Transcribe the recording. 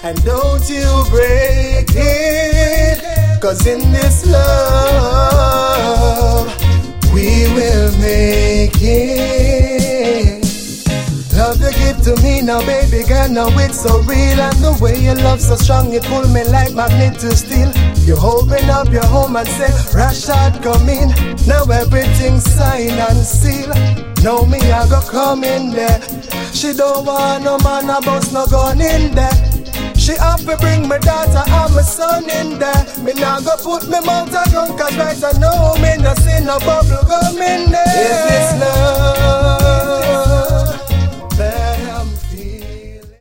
and don't you break it. 'Cause in this love, we will make it. Love you give to me now, baby girl, now it's so real. And the way you love so strong, it pull me like magnet to steel. You open up your home and say, Rashad come in. Now everything's signed and sealed. Now me I go come in there. She don't want no man, a bus no gun in there. She have to bring my daughter and my son in there. Me nah go put me mouth on gun, 'cause right I know me no see no bubble gum in there. Is this love?